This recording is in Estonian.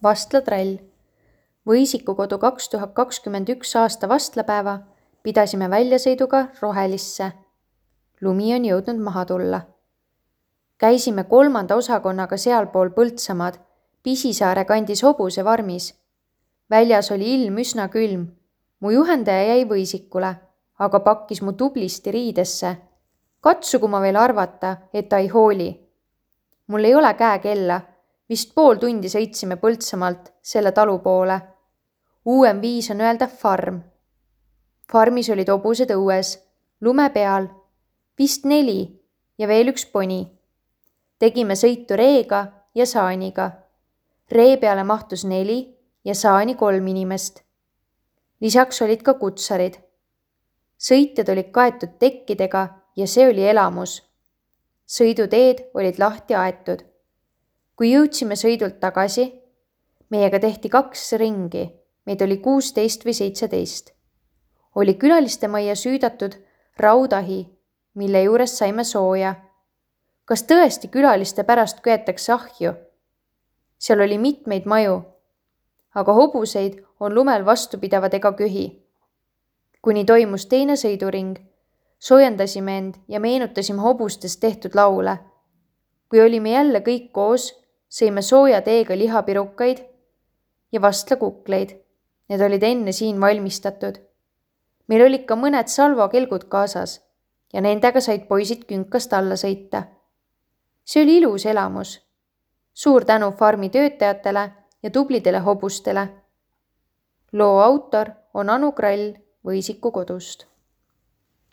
Vastla trall. Võisiku kodu 2021 aasta vastlapäeva pidasime väljasõiduga Rohelisse. Lumi on jõudnud maha tulla. Käisime 3. osakonnaga sealpool Põltsamaad, Pisisaare kandis hobusevarmis. Väljas oli ilm üsna külm. Mu juhendaja jäi võisikule, aga pakkis mu tublisti riidesse. Katsugu ma veel arvata, et ta ei hooli. Mul ei ole käekella. Vist pool tundi sõitsime Põltsamaalt selle talu poole. Uuem viis on öelda farm. Farmis olid hobused õues, lume peal, vist 4 ja veel üks poni. Tegime sõitu reega ja saaniga. Ree peale mahtus 4 ja saani 3 inimest. Lisaks olid ka kutsarid. Sõitjad olid kaetud tekkidega ja see oli elamus. Sõiduteed olid lahti aetud. Kui jõudsime sõidult tagasi, meiega tehti 2 ringi, meid oli 16 või 17. Oli külaliste majja süüdatud raudahi, mille juures saime sooja. Kas tõesti külaliste pärast köetakse ahju? Seal oli mitmeid maju, aga hobuseid on lumel vastupidavad ega köhi. Kuni toimus teine sõiduring, soojendasime end ja meenutasime hobustest tehtud laule. Kui olime jälle kõik koos, sõime sooja teega lihapirukaid ja vastlakukleid. Need olid enne siin valmistatud. Meil olid ka mõned salvakelgud kaasas ja nendega said poisid künkast alla sõita. See oli ilus elamus. Suur tänu farmi töötajatele ja tublidele hobustele. Loo autor on Anu Krall Võisiku kodust.